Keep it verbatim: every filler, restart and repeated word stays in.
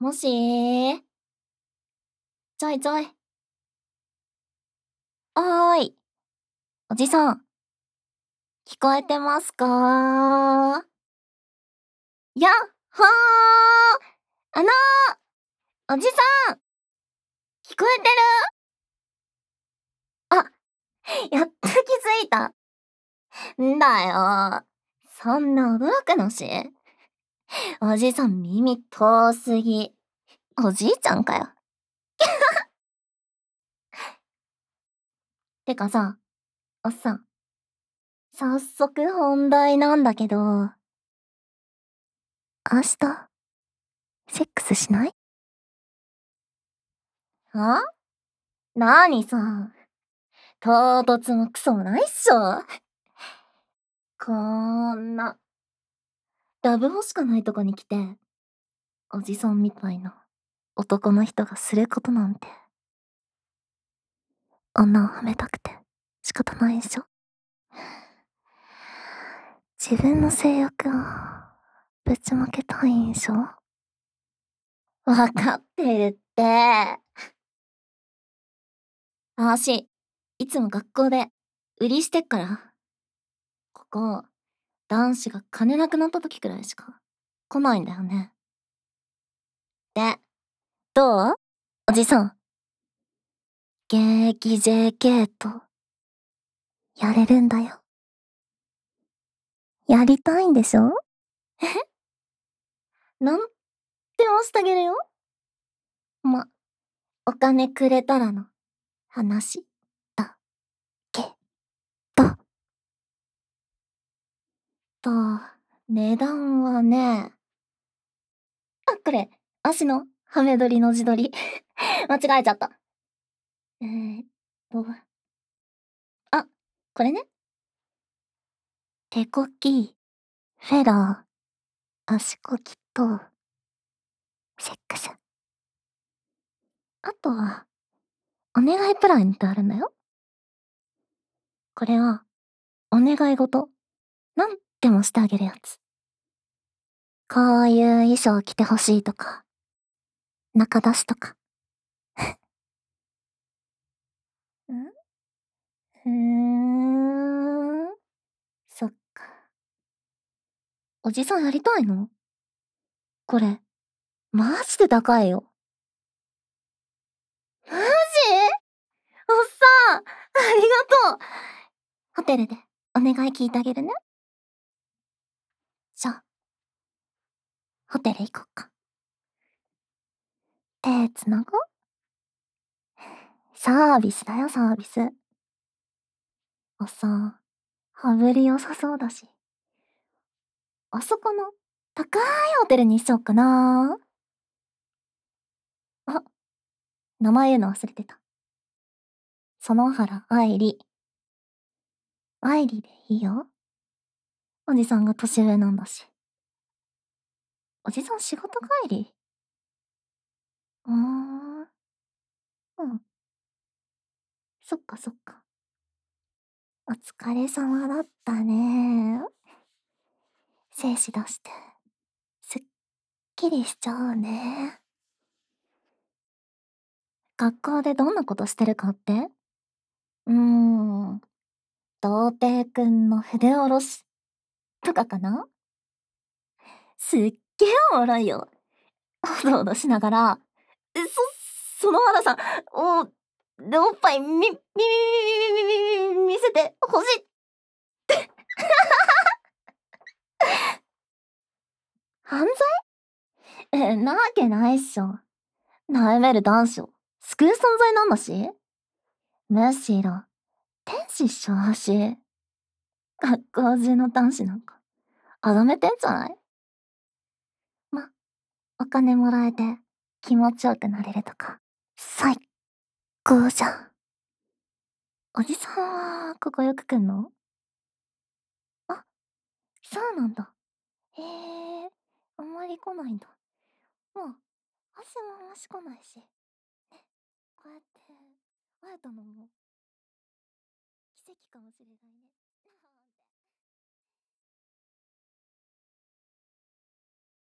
もしー。ちょいちょい。おーい。おじさん。聞こえてますかー？やっほー。あのー、おじさん。聞こえてる？あ、やっと気づいた。んだよ。そんな驚くのし。おじさん耳遠すぎ。おじいちゃんかよ。てかさ、おっさん。早速本題なんだけど、明日、セックスしない？は？なにさ、唐突もクソもないっしょ。こんな、ダブホしかないとこに来て、おじさんみたいな男の人がすることなんて。女をはめたくて仕方ないでしょ。自分の性欲をぶちまけたいんでしょ。わかってるって。あし、いつも学校で売りしてっから。ここ、男子が金なくなった時くらいしか来ないんだよね。で、どう？おじさん。現役 ジェーケー と、やれるんだよ。やりたいんでしょ？え？なんでもしてあげるよ。ま、お金くれたらの話だけど。と、値段はね。あ、これ、足のハメ撮りの自撮り。間違えちゃった。えーっと。あ、これね。手こき、フェラー、足こきと、セックス。あとは、お願いプランってあるんだよ。これは、お願い事。なんでもしてあげるやつ。こういう衣装着てほしいとか、中出しとか。ん？ふーん。そっか。おじさんやりたいの？これ、マジで高いよ。マジ？おっさん、ありがとう。ホテルでお願い聞いてあげるね。じゃあ、ホテル行こっか。手つなごう？サービスだよ、サービス。おっさん、羽振り良さそうだし。あそこの高いホテルにしよっかな。あ、名前言うの忘れてた。園原愛理。愛理でいいよ。おじさんが年上なんだし。おじさん仕事帰り？うーん。うん。そっかそっか。お疲れ様だったね。精子出して、すっきりしちゃうね。学校でどんなことしてるかって？うーん。童貞くんの筆下ろしとかかな？すっげえおもろいよ。おどおどしながら、え、そ、園原さん、お、で、おっぱい、み、み、み、み、み、み、み、み、見せてほしいって。犯罪？え、なわけないっしょ。悩める男子を救う存在なんだし。むしろ、天使っしょ、し。学校中の男子なんか、あがめてんじゃない？ま、お金もらえて気持ちよくなれるとか、最高じゃん。おじさんは、ここよく来んの？あ、そうなんだ。へえ、あんまり来ないんだ。もう、足もあんまし来ないし。ね、こうやって、会えたのも、奇跡かもしれないね。